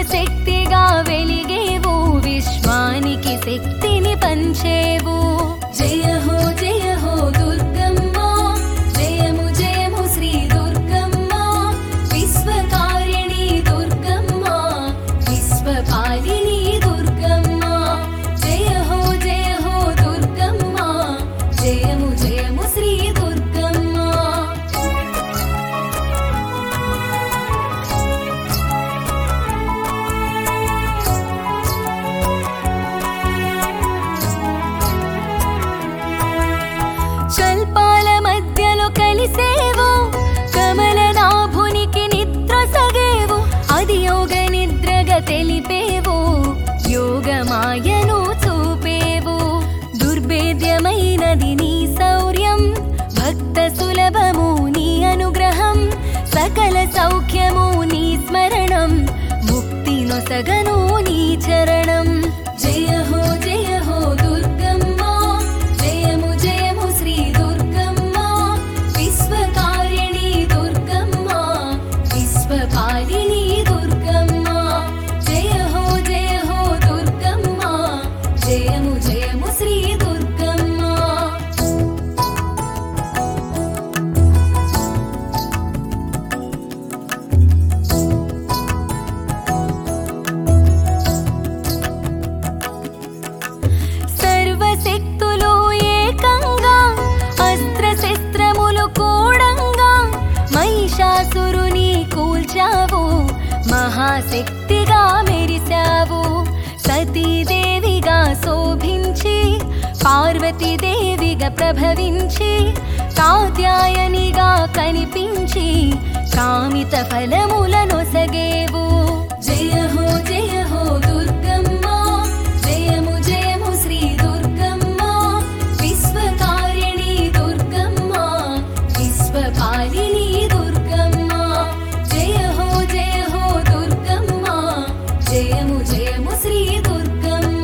శక్తిగా వెలిగేవు, విశ్వానికి శక్తిని పంచేవు. జయ హో దుర్గమ్మ, జయము జయము శ్రీ దుర్గమ్మ, విశ్వకారిణి దుర్గమ్మ, విశ్వపాలిని దుర్గమ్మ. జయ హో దుర్గమ్మ, జయము జయము శ్రీ దుర్గమ్మ. శల్పాల మధ్యలో కలిసేవు, కమలనాభునికి నిద్ర సగేవు, అది యోగ నిద్రగా తెలిపేవు, యోగమాయను చూపేవు. దుర్భేద్యమైనది నీ శౌర్యం, భక్త సులభము నీ అనుగ్రహం, సకల సౌఖ్యము నీ స్మరణం, ముక్తి నొసగను నీ చరణం. జయ హో దుర్గమ్మ, జయము జయము శ్రీ దుర్గమ్మ, విశ్వకారిణి దుర్గమ్మ, విశ్వపాలిని దుర్గమ్మ. జయ హో దుర్గమ్మ, జయము జయము శ్రీ దుర్గమ్మ. సర్వశక్తులు ఏకంగా, అస్త్రశస్త్రములు కూడంగా, మహిషాసురుని కూల్చావు, మహాశక్తిగా మెరిశావు. సతీదేవిగా శోభించి, పార్వతీదేవిగా ప్రభవించి, కాత్యాయనిగా కనిపించి, కామిత ఫలములను సగేవు. జయ హో దుర్గమ్మ, జయము జయము శ్రీ దుర్గమ్మ, విశ్వకారిణి దుర్గమ్మ, విశ్వపాలిని దుర్గమ్మ. జయ హో దుర్గమ్మ, జయము జయము శ్రీ దుర్గమ్మ.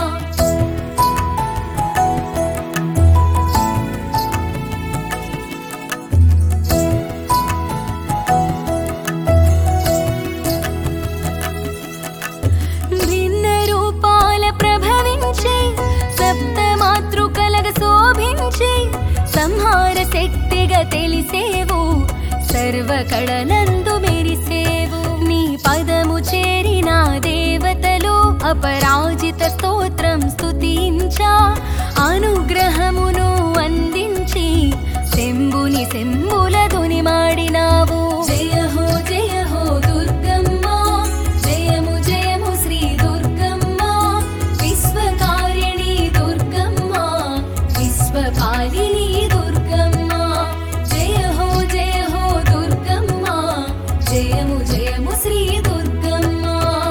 భిన్న రూపాల ప్రభవించి, సప్త మాతృకలగ శోభించి, సంహార శక్తిగా తెలిసేవు, సర్వ కళలందు మెరిసేవు. నీ పదము చేరిన దేవతలు అపరాజిత స్తోత్రం స్తుతించా, అనుగ్రహమును అందించి, శంభుని శంభులదుని మాడినావు. జయ హో దుర్గమ్మ, జయము జయము శ్రీ దుర్గమ్మ, విశ్వకారిణి దుర్గమ్మ, విశ్వపాలిని దుర్గమ్మ. జయ హో దుర్గమ్మ, జయము జయము శ్రీ దుర్గమ్మ.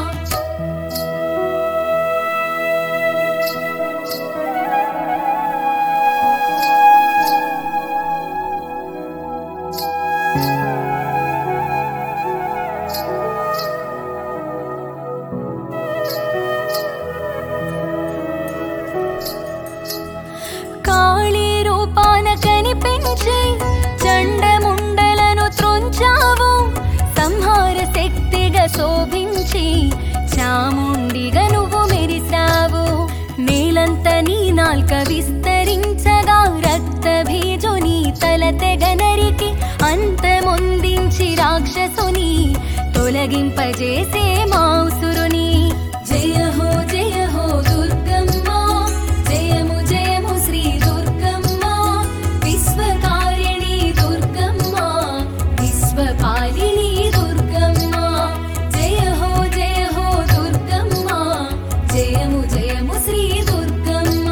కాళీ రూపాన కనిపించి, చండముండలను త్రొంచావు, సంహార శక్తిగా శోభించి, చాముండిగా నువ్వు మెరిసావు. నేలంత నీ నాల్క విస్తరించగా, రక్త బీజుని తల తెగ నరికి, అంతమొందించి రాక్షసుని తొలగింపజేసే మాసురుని. జయ హో దుర్గమ్మ, జయము జయము శ్రీ దుర్గమ్మ, విశ్వకారిణి దుర్గమ్మ, విశ్వపాలిని దుర్గమ్మ. జయ హో దుర్గమ్మ, జయము జయము శ్రీ దుర్గమ్మ.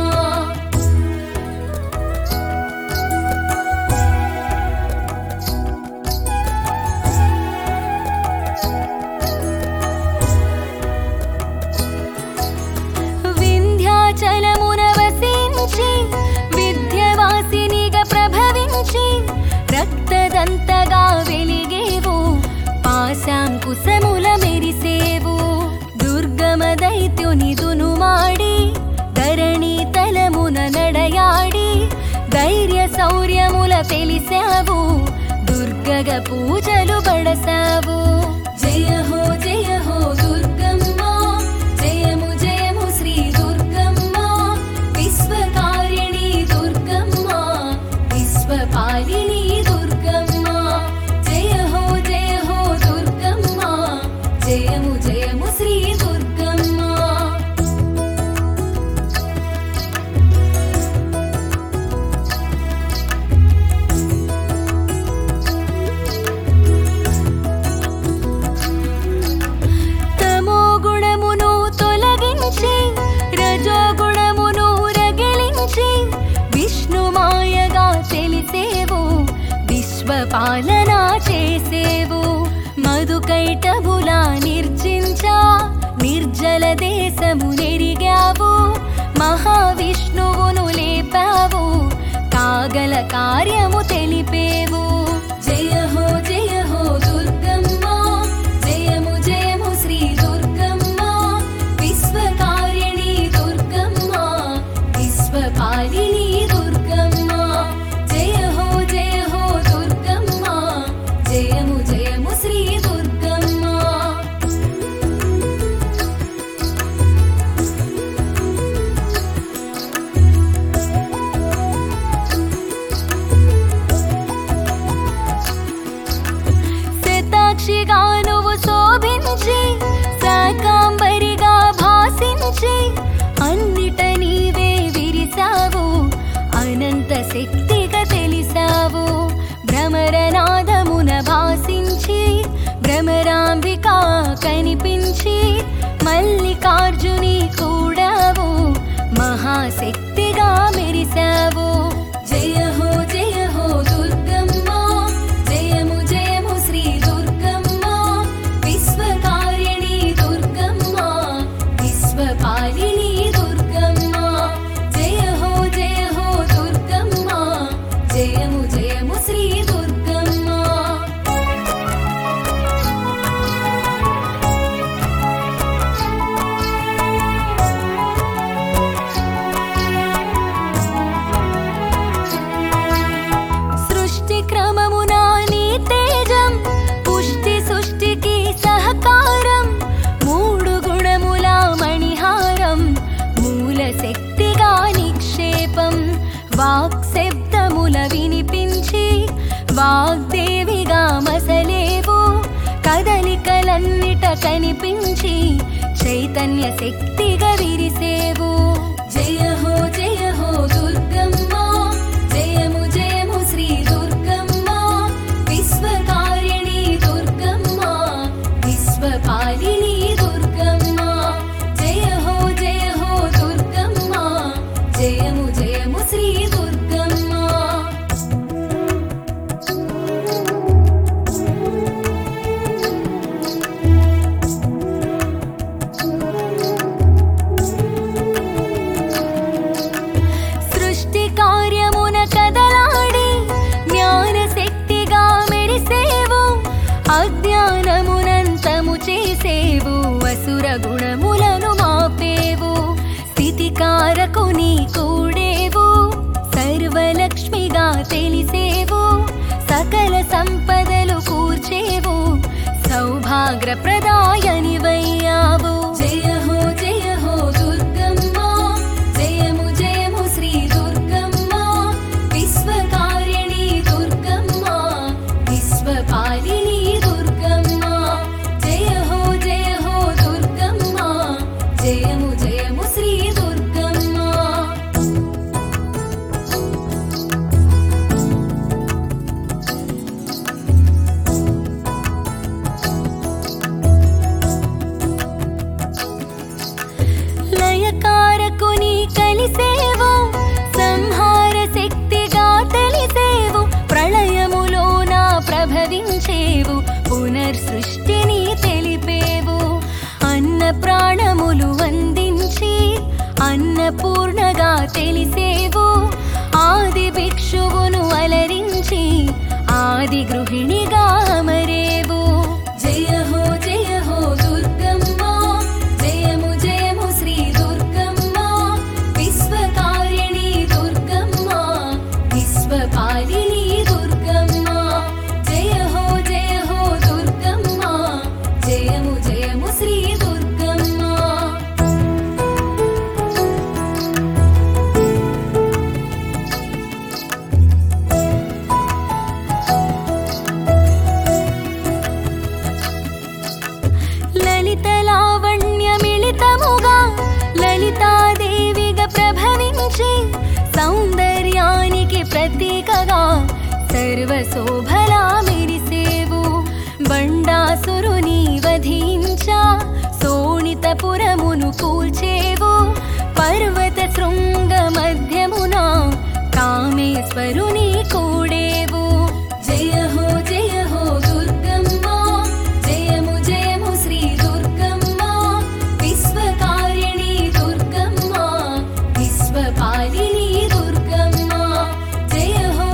వింధ్యాచలమున వసించి, విద్యవాసినిగా ప్రభవించి, రక్తదంతగా వెలిగేవు, పాశాంకుశముల మెరిసేవు. దుర్గమ దైత్యుని దునుమాడి, ధరణి తలమున నడయాడి, ధైర్య శౌర్యముల తెలిసావు, దుర్గగ పూజలు బడసావు. జయ హో దుర్గమ్మ, సకల కార్యము తెలిపేవు జయ హో దుర్గమ్మ జయము జయము శ్రీ దుర్గమ్మ విశ్వకారిణి దుర్గమ్మ విశ్వపాలిని దుర్గమ్మ జయ హో దుర్గమ్మ జయము జయము శ్రీ దుర్గమ్మ శతాక్షిగా నువ్వు శోభించి శాకాంబరిగా భాసించి అన్నిట నీవే విరిసావు అనంత శక్తిగా తెలిసావు భ్రమరనాదమున భాసించి భ్రమరాంబిక కనిపించి మల్లికార్జుని కూడావు మహాశక్తిగా మెరిసావు జయ హో దుర్గమ్మ జయము జయము శ్రీ దుర్గమ్మ విశ్వకారిణి దుర్గమ్మ విశ్వపాలిని దుర్గమ్మ జయ హో దుర్గమ్మ జయము జయము శ్రీ దుర్గమ్మ సృష్టి క్రమమున నీ తేజం పుష్టి సృష్టికి సహకారం మూడు గుణముల మణిహారం మూల శక్తిగా నిక్షేపం వాక్ శబ్దముల వినిపించి వాగ్దేవిగా మసలేవు కదలికలన్నిట కనిపించి చైతన్య శక్తిగా విరిసేవు జయ హో దుర్గమ్మ జయము జయము శ్రీ దుర్గమ్మ విశ్వకారిణి దుర్గమ్మ విశ్వపాలిని దుర్గమ్మ జయ హో దుర్గమ్మ జయము జయము శ్రీ దుర్గమ్మ సృష్టి కార్యమున కదలాడి జ్ఞాన శక్తిగా మెరిసేవు అజ్ఞానమునంతము చేసేవు అసుర గుణములను మాపేవు స్థితికారకు నీ కూడేవు సర్వలక్ష్మిగా తెలిసేవు సకల సంపదలు కూర్చేవు సౌభాగ్యప్రదాయనివయ్యావు జయ హో దుర్గమ్మ జయము జయము శ్రీ దుర్గమ్మ విశ్వకారిణి దుర్గమ్మ విశ్వపాలిని దుర్గమ్మ జయ హో దుర్గమ్మ జయము జయము శ్రీ దుర్గమ్మ లయకారకు నీ కలిసేవు సంహార శక్తిగా తెలిసేవు ప్రళయములోన ప్రభవించేవు పునర్సృష్టిని తెలిపేవు అన్న ప్రాణములు అందించి అన్నపూర్ణగా తెలిసేవు ఆది భిక్షువును అలరించి ఆది గృహిణిగా అమరేవు జయ హో దుర్గమ్మ జయము జయము శ్రీ దుర్గమ్మ విశ్వకారిణి దుర్గమ్మ విశ్వపాలిని దుర్గమ్మ జయ హో దుర్గమ్మ జయము జయము శ్రీ దుర్గమ్మ లలిత లావణ్యమిళితముగా లలితాదేవిగా ప్రభవించి సౌందర్యానికి ప్రతీకగా సర్వశోభలా మెరిసేవు బండాసురుని వధించా శోణితపురమును కూల్చేవు పర్వత శృంగ మధ్యమున కామేశ్వరుని కూడేవు జయ హో దుర్గమ్మ జయము జయము శ్రీ దుర్గమ్మ విశ్వకారిణి దుర్గమ్మ విశ్వపాలిని దుర్గమ్మ జయ హో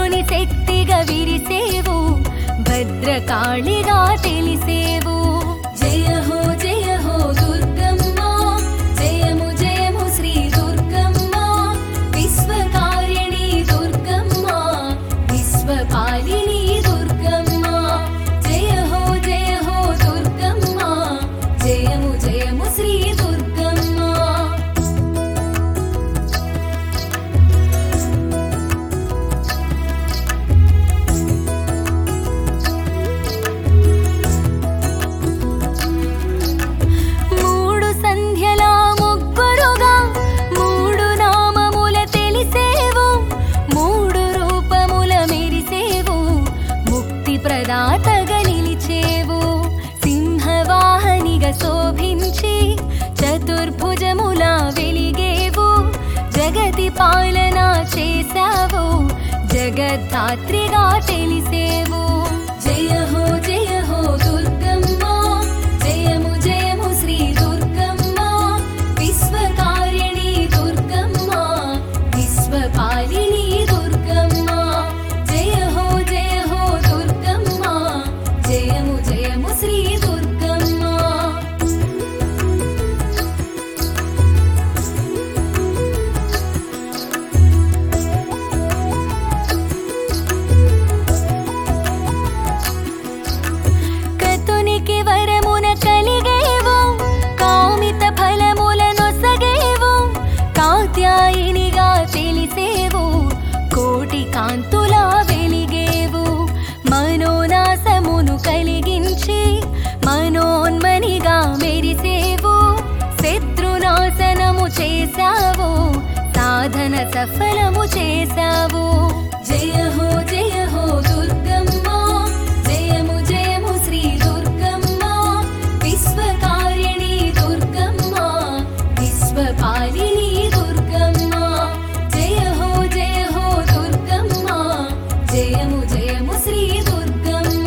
శివుని శక్తిగా విరిసేవు భద్రకాళిగా తెలిసేవు జయ హో దుర్గమ్మ జయము జయము శ్రీ దుర్గమ్మ విశ్వకారిణి దుర్గమ్మ విశ్వపాలిని దుర్గమ్మ జయ హో దుర్గమ్మ జయము జయము శ్రీ దుర్గమ్మ ప్రదాతగా నిలిచేవు సింహవాహనిగా శోభించి చతుర్భుజములా వెలిగేవు జగతి పాలన చేశావు జగద్ధాత్రిగా తెలిసేవు జయ హో దుర్గమ్మ జయము జయము శ్రీ దుర్గమ్మ విశ్వకారిణి దుర్గమ్మ విశ్వపాలిని దుర్గమ్మ జయ హో దుర్గమ్మ జయము జయము శ్రీ దుర్గమ్మ కతునికి వరమున కలిగేవు కామిత ఫలముల నొసగేవు కాత్యాయినిగా తెలిసేవు కోటి కాంతులా వెలిగేవు మనోనాశమును కలిగించి మనోన్మనిగా మెరిసేవు శత్రునాశనము చేశావు సాధన సఫలము చేశావు జయ హో దుర్గమ్మ జయము జయము శ్రీ దుర్గమ్మ విశ్వకారిణి దుర్గమ్మ విశ్వపాలిని దుర్గమ్మ జయ హో దుర్గమ్మ జయము జయము శ్రీ దుర్గమ్మ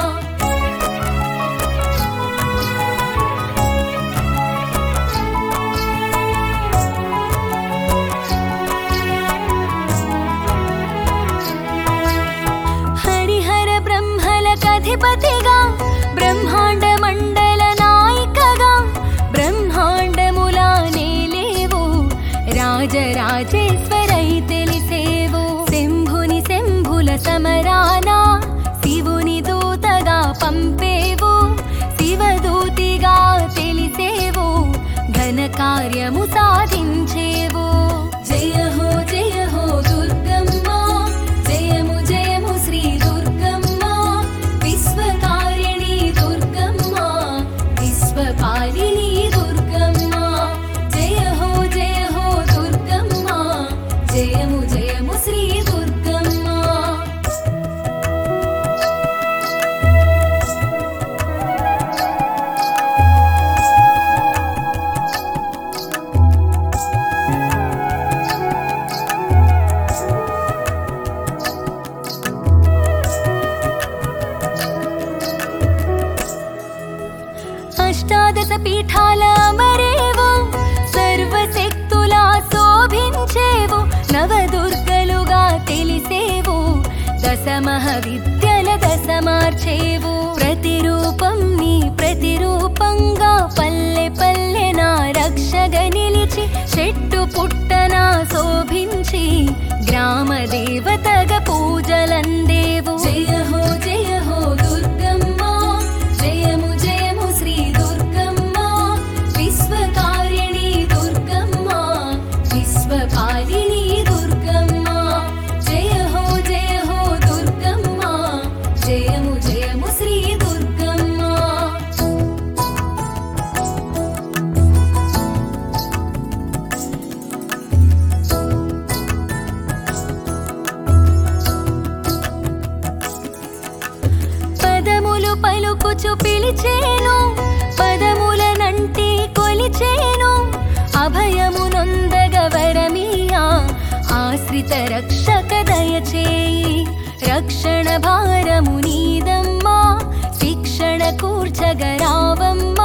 హరిహర బ్రహ్మలకధిపతిగా బ్రహ్మాండ మండల నాయికగా బ్రహ్మాండములా నేలేవు రాజరాజేశ్వరై తెలిసేవు శంభుల సమరాన శివుని దూతగా పంపేవు శివదూతిగా తెలిసేవు ఘన కార్యము సాధించేవు జయ హో దుర్గమ్మ జయము జయము శ్రీ దుర్గమ్మ విశ్వకారిణి దుర్గమ్మ విశ్వపాలిని దుర్గమ్మ జయ హో దుర్గమ్మ జయము జయము శ్రీ దుర్గమ్మ అష్టాదశ పీఠాల మరేవు సర్వశక్తులా శోభించేవు నవదుర్గలుగా తెలిసేవు దశమహవిద్యల దశమార్చేవు ప్రతిరూపం నీ ప్రతిరూపంగా పల్లె పల్లెన రక్షగా నిలిచి చెట్టు పుట్టన శోభించి గ్రామ దేవతగా పూజలందేవు జయ హో దుర్గమ్మ జయము జయము శ్రీ దుర్గమ్మ విశ్వకారిణి దుర్గమ్మ విశ్వపాలిని దుర్గమ్మ జయ హో దుర్గమ్మ జయము జయము శ్రీ దుర్గమ్మ పదములు పలుకుచు పిలిచేను పదములనంటి కొలిచేను అభయమునొందగ వరమీయా ఆశ్రిత రక్షక దయచేయి రక్షణ భారము నీదమ్మా శిక్షణ కూర్చగరావమ్మ